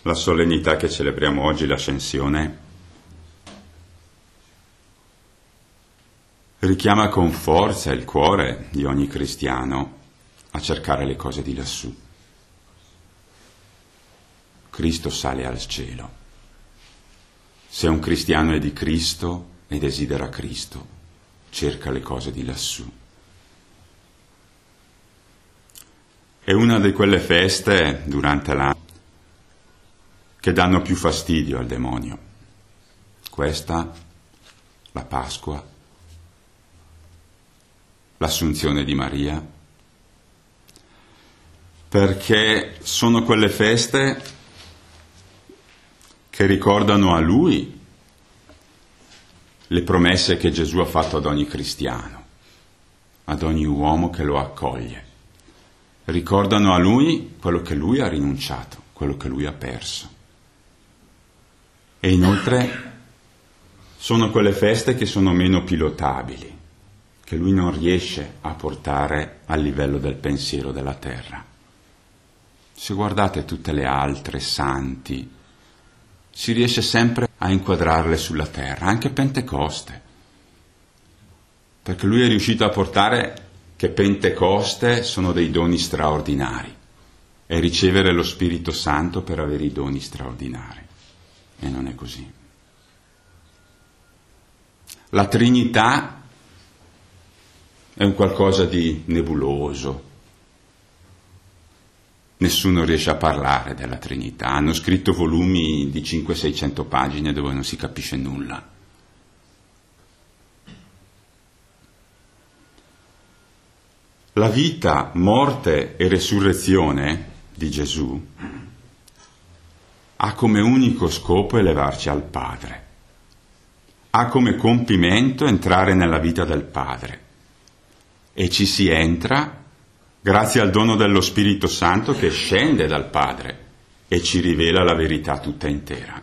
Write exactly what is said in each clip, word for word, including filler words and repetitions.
la solennità che celebriamo oggi, l'Ascensione, richiama con forza il cuore di ogni cristiano a cercare le cose di lassù. Cristo sale al cielo. Se un cristiano è di Cristo e desidera Cristo, cerca le cose di lassù. È una di quelle feste durante l'anno che danno più fastidio al demonio. Questa, la Pasqua, l'Assunzione di Maria, perché sono quelle feste che ricordano a Lui le promesse che Gesù ha fatto ad ogni cristiano, ad ogni uomo che lo accoglie. Ricordano a Lui quello che Lui ha rinunciato, quello che Lui ha perso. E inoltre sono quelle feste che sono meno pilotabili, che Lui non riesce a portare al livello del pensiero della terra. Se guardate tutte le altre santi, si riesce sempre a inquadrarle sulla terra, anche Pentecoste, perché Lui è riuscito a portare che Pentecoste sono dei doni straordinari e ricevere lo Spirito Santo per avere i doni straordinari. E non è così. La Trinità è un qualcosa di nebuloso. Nessuno riesce a parlare della Trinità. Hanno scritto volumi di cinquecento seicento pagine dove non si capisce nulla. La vita, morte e resurrezione di Gesù ha come unico scopo elevarci al Padre. Ha come compimento entrare nella vita del Padre. E ci si entra grazie al dono dello Spirito Santo che scende dal Padre e ci rivela la verità tutta intera.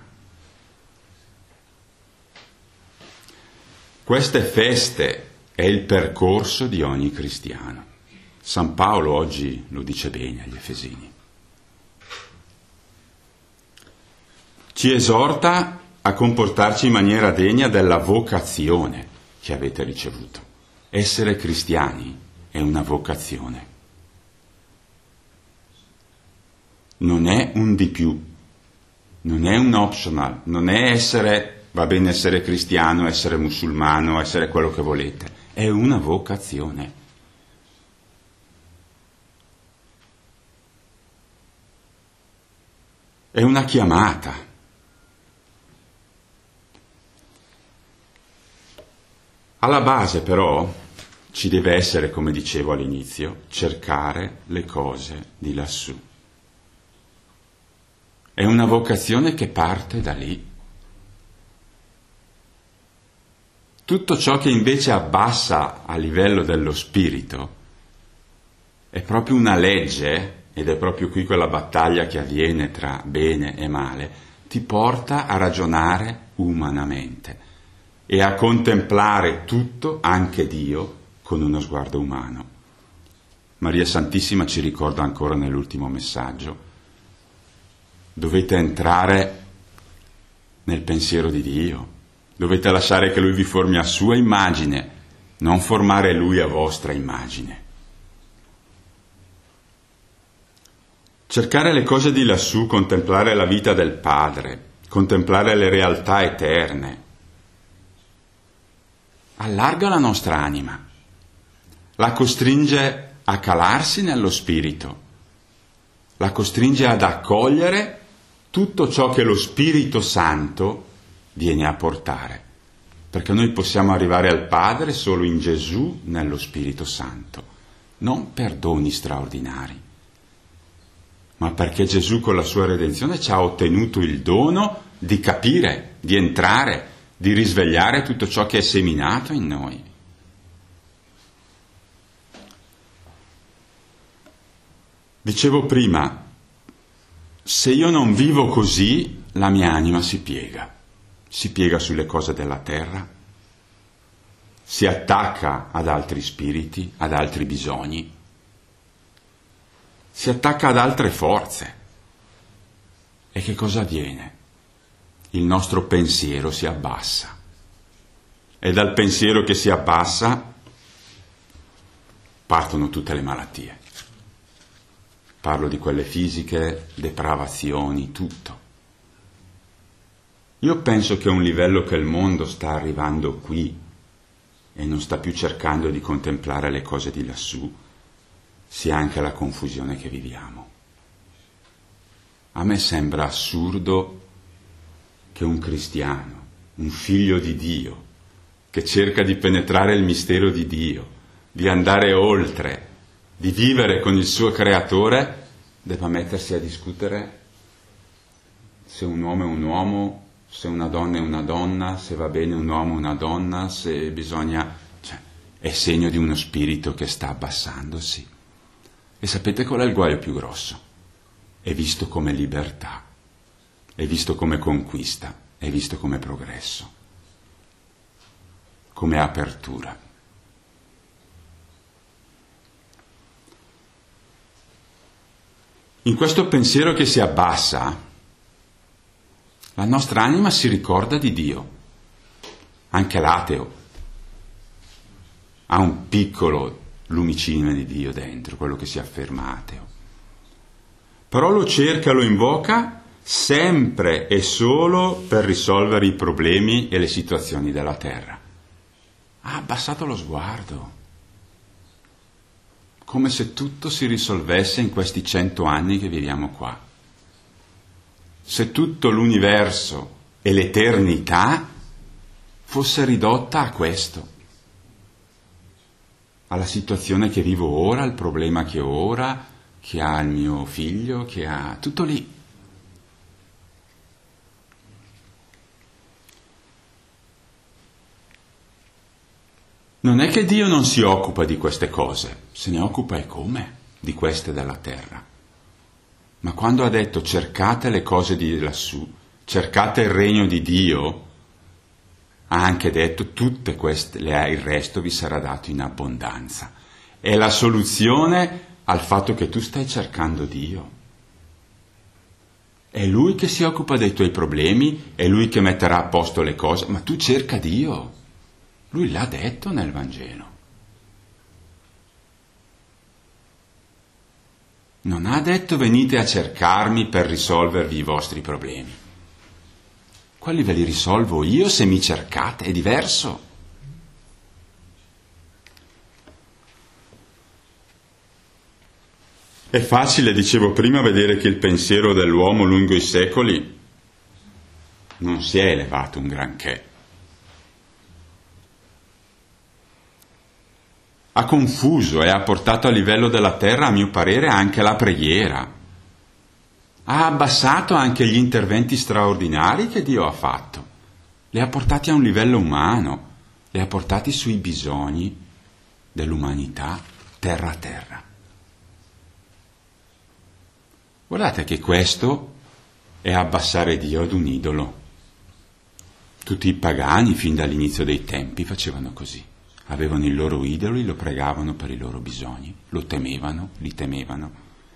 Queste feste è il percorso di ogni cristiano. San Paolo oggi lo dice bene agli Efesini. Ci esorta a comportarci in maniera degna della vocazione che avete ricevuto. Essere cristiani è una vocazione. Non è un di più, non è un optional, non è essere, va bene essere cristiano, essere musulmano, essere quello che volete, è una vocazione. È una chiamata. Alla base però ci deve essere, come dicevo all'inizio, cercare le cose di lassù. È una vocazione che parte da lì. Tutto ciò che invece abbassa a livello dello spirito è proprio una legge, ed è proprio qui quella battaglia che avviene tra bene e male, ti porta a ragionare umanamente e a contemplare tutto, anche Dio, con uno sguardo umano. Maria Santissima ci ricorda ancora nell'ultimo messaggio: dovete entrare nel pensiero di Dio, dovete lasciare che Lui vi formi a sua immagine, non formare Lui a vostra immagine. Cercare le cose di lassù, contemplare la vita del Padre, contemplare le realtà eterne, allarga la nostra anima, la costringe a calarsi nello spirito, la costringe ad accogliere tutto ciò che lo Spirito Santo viene a portare, perché noi possiamo arrivare al Padre solo in Gesù nello Spirito Santo, non per doni straordinari, ma perché Gesù con la sua redenzione ci ha ottenuto il dono di capire, di entrare, di risvegliare tutto ciò che è seminato in noi. Dicevo prima, se io non vivo così, la mia anima si piega, si piega sulle cose della terra, si attacca ad altri spiriti, ad altri bisogni, si attacca ad altre forze E che cosa avviene? Il nostro pensiero si abbassa. E dal pensiero che si abbassa partono tutte le malattie. Parlo di quelle fisiche, depravazioni, tutto. Io penso che a un livello che il mondo sta arrivando qui e non sta più cercando di contemplare le cose di lassù, sia anche la confusione che viviamo. A me sembra assurdo che un cristiano, un figlio di Dio, che cerca di penetrare il mistero di Dio, di andare oltre, di vivere con il suo creatore, debba mettersi a discutere se un uomo è un uomo, se una donna è una donna, se va bene un uomo o una donna, se bisogna... Cioè, è segno di uno spirito che sta abbassandosi. E sapete qual è il guaio più grosso? È visto come libertà, è visto come conquista, è visto come progresso, come apertura. In questo pensiero che si abbassa, la nostra anima si ricorda di Dio. Anche l'ateo ha un piccolo lumicino di Dio dentro, quello che si afferma ateo. Però lo cerca, lo invoca sempre e solo per risolvere i problemi e le situazioni della terra. Ha abbassato lo sguardo, come se tutto si risolvesse in questi cento anni che viviamo qua. Se tutto l'universo e l'eternità fosse ridotta a questo, alla situazione che vivo ora, al problema che ho ora, che ha il mio figlio, che ha... tutto lì. Non è che Dio non si occupa di queste cose, se ne occupa e come, di queste della terra. Ma quando ha detto cercate le cose di lassù, cercate il regno di Dio, ha anche detto tutte queste, il resto vi sarà dato in abbondanza. È la soluzione al fatto che tu stai cercando Dio. È Lui che si occupa dei tuoi problemi, è Lui che metterà a posto le cose, ma tu cerca Dio. Lui l'ha detto nel Vangelo. Non ha detto venite a cercarmi per risolvervi i vostri problemi. Quelli ve li risolvo io se mi cercate, è diverso. È facile, dicevo prima, vedere che il pensiero dell'uomo lungo i secoli non si è elevato un granché. Ha confuso e ha portato a livello della terra, a mio parere, anche la preghiera. Ha abbassato anche gli interventi straordinari che Dio ha fatto. Li ha portati a un livello umano, li ha portati sui bisogni dell'umanità, terra a terra. Guardate che questo è abbassare Dio ad un idolo. Tutti i pagani, fin dall'inizio dei tempi, facevano così. Avevano i loro idoli, lo pregavano per i loro bisogni, lo temevano, li temevano.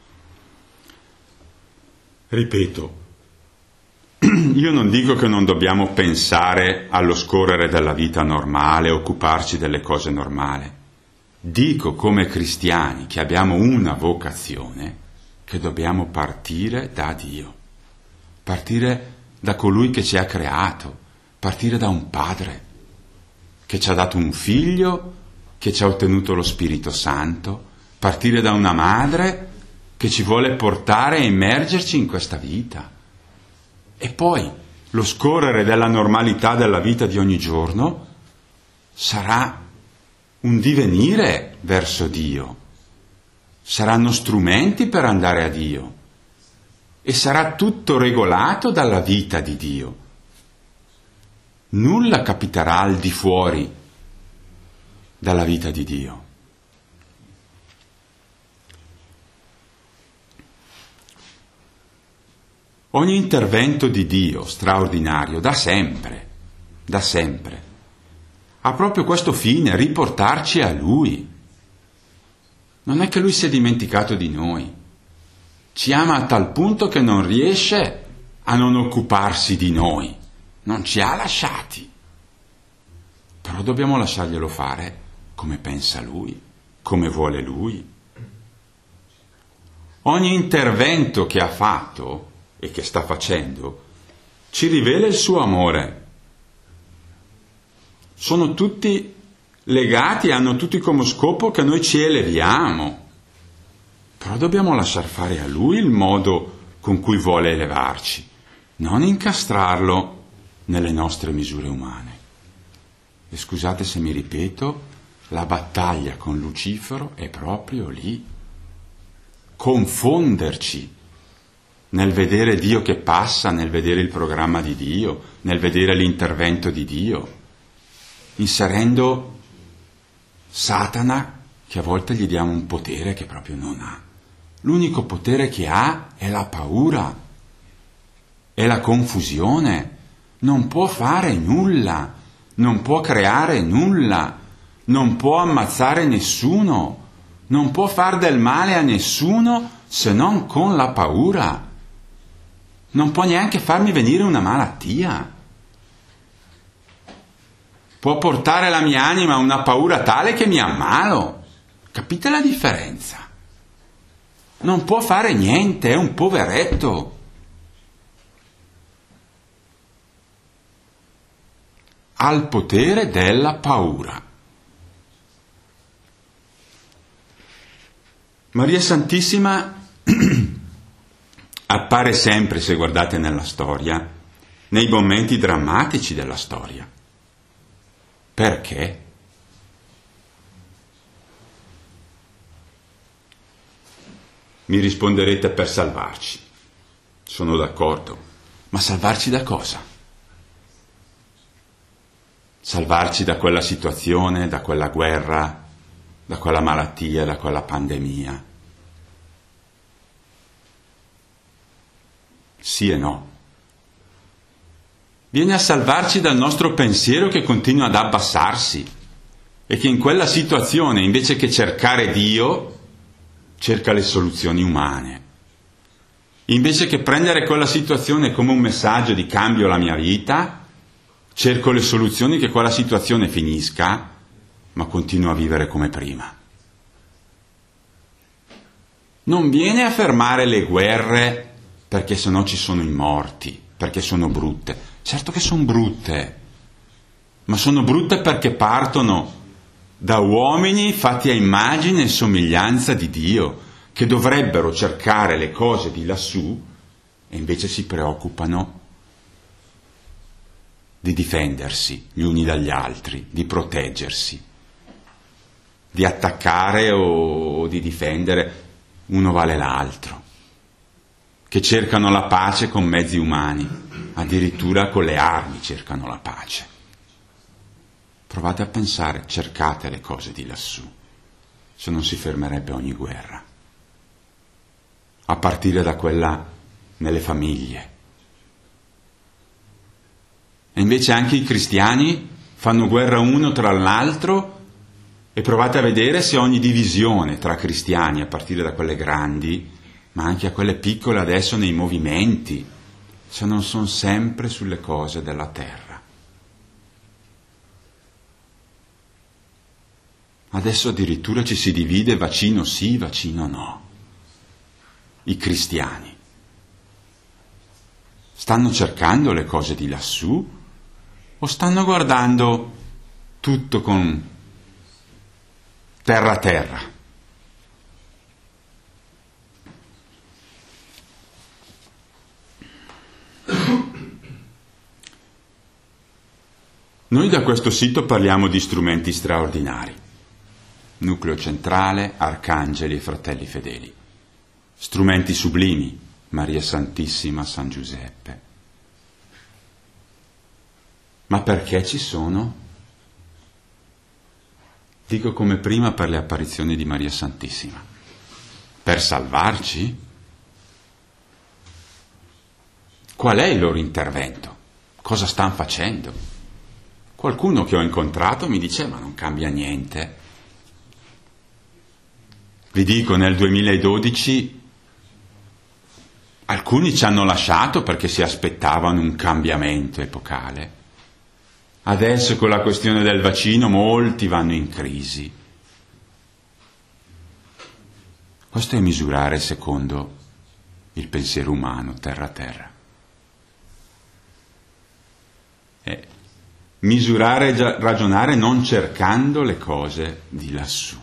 Ripeto, io non dico che non dobbiamo pensare allo scorrere della vita normale, occuparci delle cose normali. Dico come cristiani che abbiamo una vocazione, che dobbiamo partire da Dio, partire da colui che ci ha creato, partire da un padre che ci ha dato un figlio, che ci ha ottenuto lo Spirito Santo, partire da una madre che ci vuole portare a immergerci in questa vita. E poi lo scorrere della normalità della vita di ogni giorno sarà un divenire verso Dio. Saranno strumenti per andare a Dio e sarà tutto regolato dalla vita di Dio. Nulla capiterà al di fuori dalla vita di Dio. Ogni intervento di Dio straordinario, da sempre, da sempre, ha proprio questo fine, riportarci a Lui. Non è che Lui si è dimenticato di noi. Ci ama a tal punto che non riesce a non occuparsi di noi, non ci ha lasciati. Però dobbiamo lasciarglielo fare come pensa Lui, come vuole Lui. Ogni intervento che ha fatto e che sta facendo ci rivela il suo amore. Sono tutti legati, hanno tutti come scopo che noi ci eleviamo. Però dobbiamo lasciar fare a Lui il modo con cui vuole elevarci, non incastrarlo nelle nostre misure umane. E scusate se mi ripeto, la battaglia con Lucifero è proprio lì. Confonderci nel vedere Dio che passa, nel vedere il programma di Dio, nel vedere l'intervento di Dio, inserendo Satana, che a volte gli diamo un potere che proprio non ha. L'unico potere che ha è la paura, è la confusione. Non può fare nulla, non può creare nulla, non può ammazzare nessuno, non può far del male a nessuno se non con la paura. Non può neanche farmi venire una malattia. Può portare la mia anima a una paura tale che mi ammalo. Capite la differenza? Non può fare niente, è un poveretto. Ha il potere della paura. Maria Santissima appare sempre, se guardate nella storia, nei momenti drammatici della storia. Perché? Mi risponderete per salvarci. Sono d'accordo. Ma salvarci da cosa? Salvarci da quella situazione, da quella guerra, da quella malattia, da quella pandemia? Sì e no. Viene a salvarci dal nostro pensiero che continua ad abbassarsi e che in quella situazione, invece che cercare Dio, cerca le soluzioni umane. Invece che prendere quella situazione come un messaggio di cambio alla mia vita, cerco le soluzioni che quella situazione finisca, ma continuo a vivere come prima. Non viene a fermare le guerre perché sennò ci sono i morti, perché sono brutte. Certo che sono brutte, ma sono brutte perché partono da uomini fatti a immagine e somiglianza di Dio, che dovrebbero cercare le cose di lassù e invece si preoccupano di difendersi gli uni dagli altri, di proteggersi, di attaccare o di difendere. Uno vale l'altro, che cercano la pace con mezzi umani, addirittura con le armi cercano la pace. Provate a pensare, cercate le cose di lassù, se non si fermerebbe ogni guerra, a partire da quella nelle famiglie. E invece anche i cristiani fanno guerra uno tra l'altro, e provate a vedere se ogni divisione tra cristiani, a partire da quelle grandi, ma anche a quelle piccole adesso nei movimenti, se non sono sempre sulle cose della terra. Adesso addirittura ci si divide vaccino sì, vaccino no. I cristiani stanno cercando le cose di lassù o stanno guardando tutto con terra a terra? Noi da questo sito parliamo di strumenti straordinari. Nucleo centrale, arcangeli e fratelli fedeli. Strumenti sublimi, Maria Santissima, San Giuseppe. Ma perché ci sono? Dico come prima per le apparizioni di Maria Santissima. Per salvarci? Qual è il loro intervento? Cosa stanno facendo? Qualcuno che ho incontrato mi dice, ma non cambia niente. Vi dico, nel duemiladodici Alcuni ci hanno lasciato perché si aspettavano un cambiamento epocale. Adesso con la questione del vaccino molti vanno in crisi. Questo è misurare secondo il pensiero umano, terra a terra. È misurare e ragionare non cercando le cose di lassù.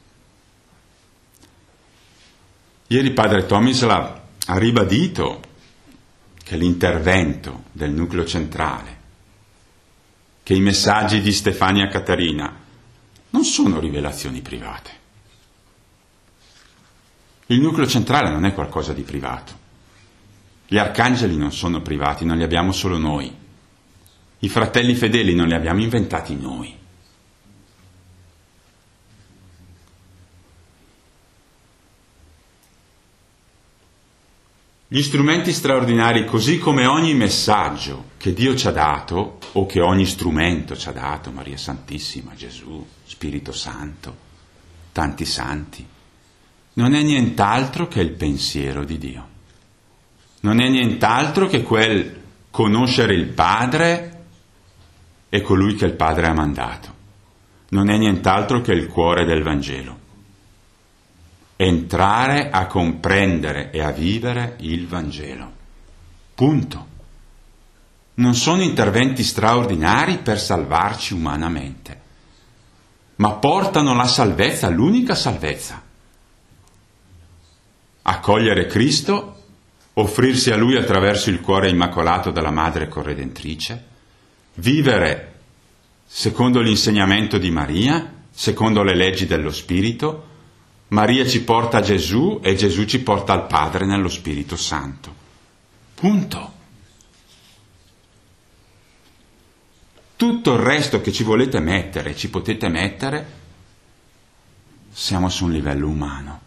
Ieri padre Tomisla ha ribadito che l'intervento del nucleo centrale, che i messaggi di Stefania Caterina non sono rivelazioni private. Il nucleo centrale non è qualcosa di privato. Gli arcangeli non sono privati, non li abbiamo solo noi. I fratelli fedeli non li abbiamo inventati noi. Gli strumenti straordinari, così come ogni messaggio che Dio ci ha dato, o che ogni strumento ci ha dato, Maria Santissima, Gesù, Spirito Santo, tanti santi, non è nient'altro che il pensiero di Dio. Non è nient'altro che quel conoscere il Padre e colui che il Padre ha mandato. Non è nient'altro che il cuore del Vangelo. Entrare a comprendere e a vivere il Vangelo. Punto. Non sono interventi straordinari per salvarci umanamente, ma portano la salvezza, l'unica salvezza. Accogliere Cristo, offrirsi a Lui attraverso il cuore immacolato della Madre Corredentrice, vivere secondo l'insegnamento di Maria, secondo le leggi dello Spirito. Maria ci porta a Gesù e Gesù ci porta al Padre nello Spirito Santo. Punto. Tutto il resto che ci volete mettere, ci potete mettere, siamo su un livello umano.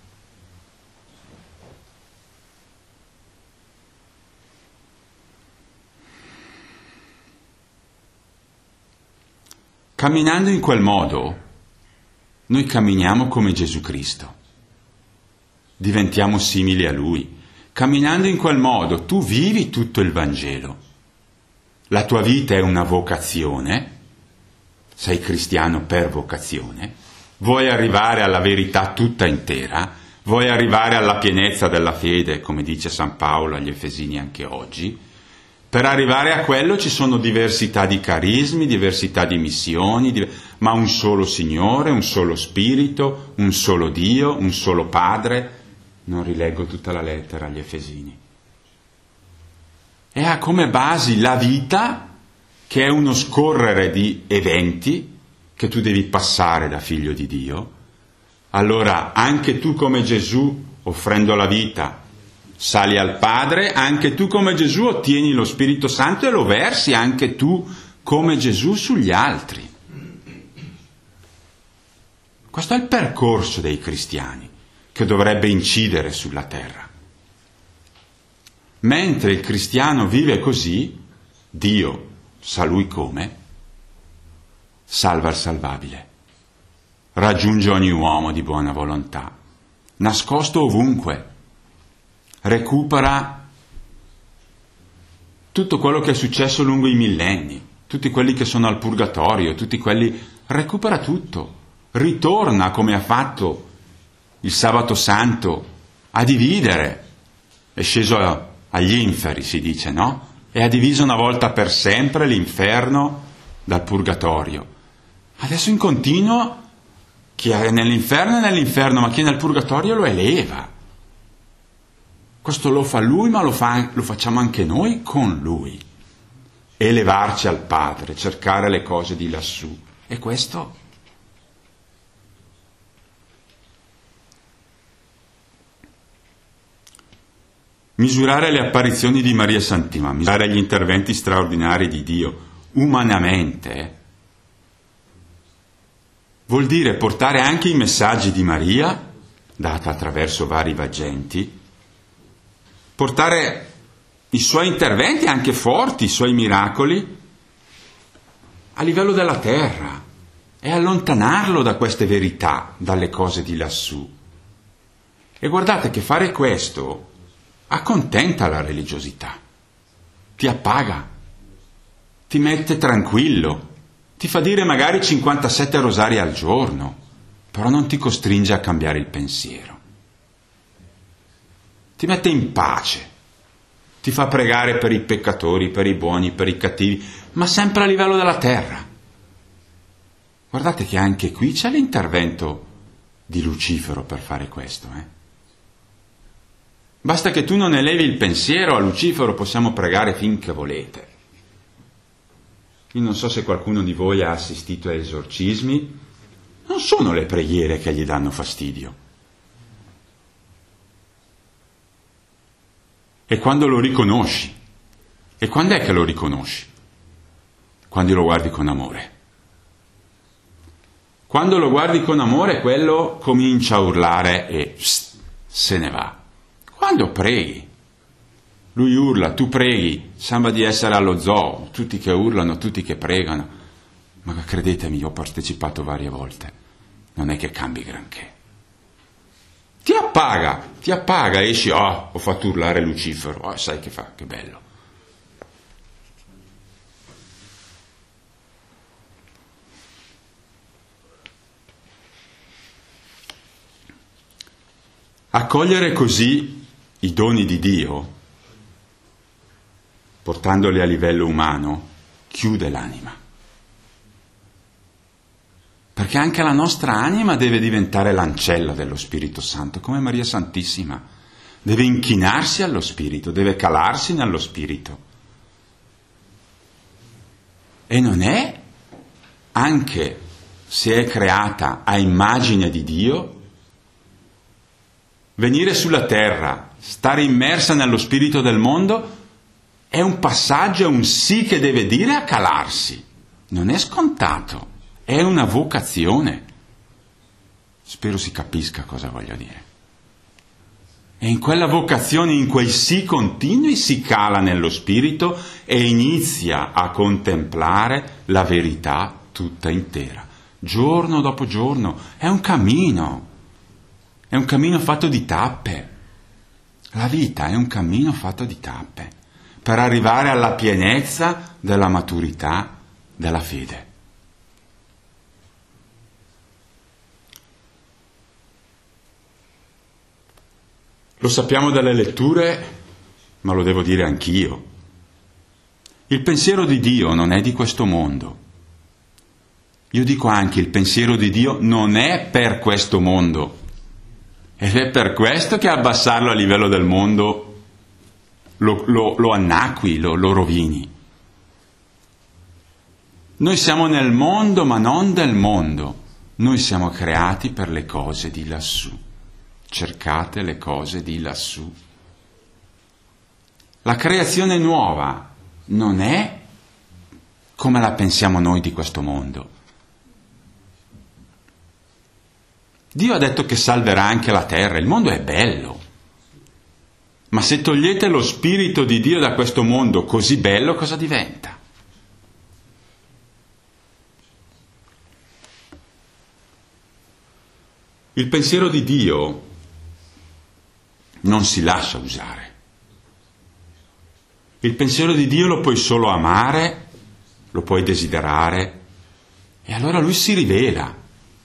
Camminando in quel modo, noi camminiamo come Gesù Cristo, diventiamo simili a Lui. Camminando in quel modo tu vivi tutto il Vangelo. La tua vita è una vocazione, sei cristiano per vocazione, vuoi arrivare alla verità tutta intera, vuoi arrivare alla pienezza della fede, come dice San Paolo agli Efesini anche oggi. Per arrivare a quello ci sono diversità di carismi, diversità di missioni, di... ma un solo Signore, un solo Spirito, un solo Dio, un solo Padre. Non rileggo tutta la lettera agli Efesini. E ha come basi la vita, che è uno scorrere di eventi che tu devi passare da figlio di Dio. Allora anche tu come Gesù, offrendo la vita, sali al Padre, anche tu come Gesù ottieni lo Spirito Santo e lo versi anche tu come Gesù sugli altri. Questo è il percorso dei cristiani che dovrebbe incidere sulla terra. Mentre il cristiano vive così, Dio, sa lui come, salva il salvabile, raggiunge ogni uomo di buona volontà, nascosto ovunque, recupera tutto quello che è successo lungo i millenni, tutti quelli che sono al purgatorio, tutti quelli, recupera tutto, ritorna come ha fatto il sabato santo a dividere, è sceso a, agli inferi si dice, no? E ha diviso una volta per sempre l'inferno dal purgatorio. Adesso in continuo chi è nell'inferno è nell'inferno, ma chi è nel purgatorio lo eleva. Questo lo fa lui, ma lo, fa, lo facciamo anche noi con lui. Elevarci al Padre, cercare le cose di lassù. E questo misurare le apparizioni di Maria Santissima, misurare gli interventi straordinari di Dio umanamente, vuol dire portare anche i messaggi di Maria, data attraverso vari veggenti, portare i suoi interventi anche forti, i suoi miracoli, a livello della terra e allontanarlo da queste verità, dalle cose di lassù. E guardate che fare questo accontenta la religiosità, ti appaga, ti mette tranquillo, ti fa dire magari cinquantasette rosari al giorno, però non ti costringe a cambiare il pensiero. Ti mette in pace, ti fa pregare per i peccatori, per i buoni, per i cattivi, ma sempre a livello della terra. Guardate che anche qui c'è l'intervento di Lucifero per fare questo, eh? Basta che tu non elevi il pensiero, a Lucifero possiamo pregare finché volete. Io non so se qualcuno di voi ha assistito a esorcismi, non sono le preghiere che gli danno fastidio. E quando lo riconosci, e quando è che lo riconosci? Quando lo guardi con amore. Quando lo guardi con amore, quello comincia a urlare e pssst, se ne va. Quando preghi, lui urla, tu preghi, sembra di essere allo zoo, tutti che urlano, tutti che pregano. Ma credetemi, io ho partecipato varie volte, non è che cambi granché. Ti appaga, ti appaga, esci, oh, ho fatto urlare Lucifero, oh, sai che fa, che bello. Accogliere così i doni di Dio, portandoli a livello umano, chiude l'anima. Perché anche la nostra anima deve diventare l'ancella dello Spirito Santo, come Maria Santissima. Deve inchinarsi allo Spirito, deve calarsi nello Spirito. E non è, anche se è creata a immagine di Dio, venire sulla terra, stare immersa nello spirito del mondo, è un passaggio, è un sì che deve dire a calarsi. Non è scontato, è una vocazione. Spero si capisca cosa voglio dire. E in quella vocazione, in quei sì continui, si cala nello spirito e inizia a contemplare la verità tutta intera. Giorno dopo giorno, è un cammino. È un cammino fatto di tappe. La vita è un cammino fatto di tappe per arrivare alla pienezza della maturità della fede. Lo sappiamo dalle letture, ma lo devo dire anch'io. Il pensiero di Dio non è di questo mondo. Io dico anche il pensiero di Dio non è per questo mondo. Ed è per questo che abbassarlo a livello del mondo lo, lo, lo annacqui, lo, lo rovini. Noi siamo nel mondo, ma non del mondo. Noi siamo creati per le cose di lassù. Cercate le cose di lassù. La creazione nuova non è come la pensiamo noi di questo mondo. Dio ha detto che salverà anche la terra, il mondo è bello. Ma se togliete lo spirito di Dio da questo mondo così bello, cosa diventa? Il pensiero di Dio non si lascia usare. Il pensiero di Dio lo puoi solo amare, lo puoi desiderare, e allora Lui si rivela.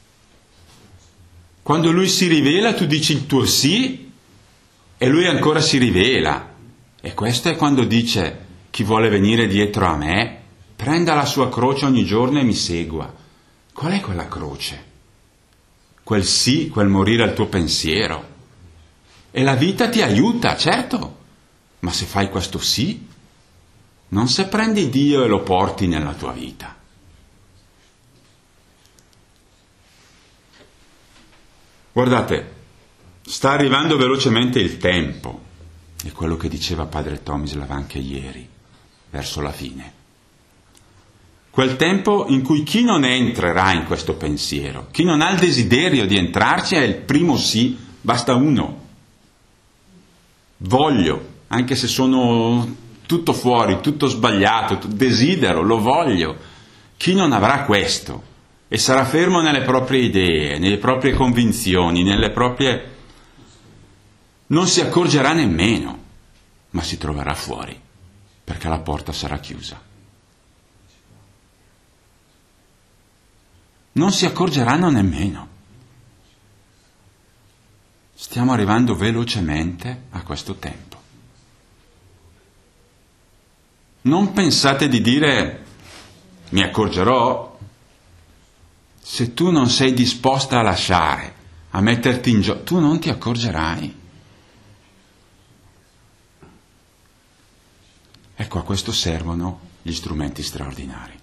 Quando Lui si rivela, tu dici il tuo sì, e Lui ancora si rivela. E questo è quando dice: chi vuole venire dietro a me, prenda la sua croce ogni giorno e mi segua. Qual è quella croce? Quel sì, quel morire al tuo pensiero. E la vita ti aiuta, certo, ma se fai questo sì, non se prendi Dio e lo porti nella tua vita. Guardate, sta arrivando velocemente il tempo, è quello che diceva padre Tomislav anche ieri, verso la fine. Quel tempo in cui chi non entrerà in questo pensiero, chi non ha il desiderio di entrarci, è il primo sì, basta uno. Voglio, anche se sono tutto fuori, tutto sbagliato, desidero, lo voglio. Chi non avrà questo e sarà fermo nelle proprie idee, nelle proprie convinzioni, nelle proprie... non si accorgerà nemmeno. ma si troverà fuori, perché la porta sarà chiusa. Non si accorgeranno nemmeno. Stiamo arrivando velocemente a questo tempo. Non pensate di dire, mi accorgerò. Se tu non sei disposta a lasciare, a metterti in gioco, tu non ti accorgerai. Ecco, a questo servono gli strumenti straordinari.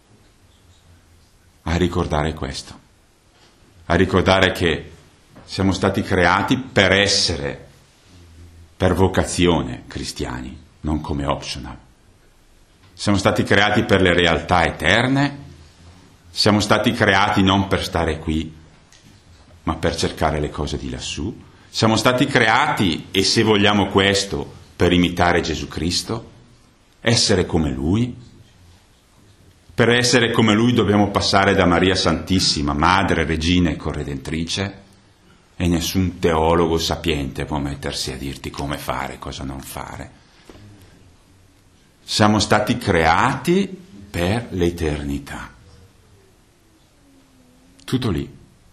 A ricordare questo. A ricordare che siamo stati creati per essere, per vocazione, cristiani, non come optional. Siamo stati creati per le realtà eterne, siamo stati creati non per stare qui, ma per cercare le cose di lassù. Siamo stati creati, e se vogliamo questo, per imitare Gesù Cristo, essere come Lui. Per essere come Lui dobbiamo passare da Maria Santissima, Madre, Regina e Corredentrice, e nessun teologo sapiente può mettersi a dirti come fare, cosa non fare. Siamo stati creati per l'eternità. Tutto lì.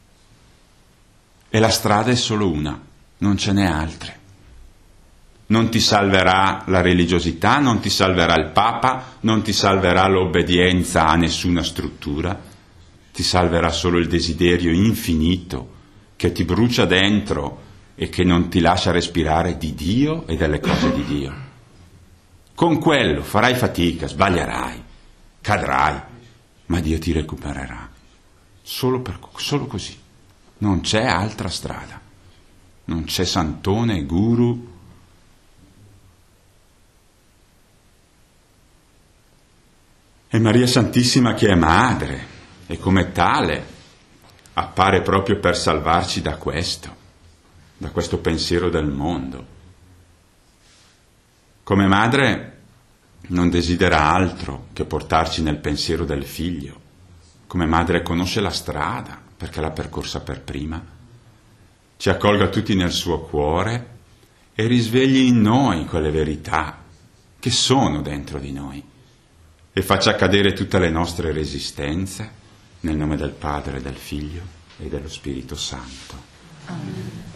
E la strada è solo una, non ce n'è altre. Non ti salverà la religiosità, non ti salverà il Papa, non ti salverà l'obbedienza a nessuna struttura, ti salverà solo il desiderio infinito che ti brucia dentro e che non ti lascia respirare di Dio e delle cose di Dio. Con quello farai fatica, sbaglierai, cadrai, ma Dio ti recupererà. Solo, per, solo così. Non c'è altra strada. Non c'è santone, guru. E Maria Santissima, che è madre e come tale appare proprio per salvarci da questo, da questo pensiero del mondo. Come madre non desidera altro che portarci nel pensiero del figlio. Come madre conosce la strada perché l'ha percorsa per prima. Ci accolga tutti nel suo cuore e risvegli in noi quelle verità che sono dentro di noi e faccia cadere tutte le nostre resistenze nel nome del Padre, del Figlio e dello Spirito Santo. Amen.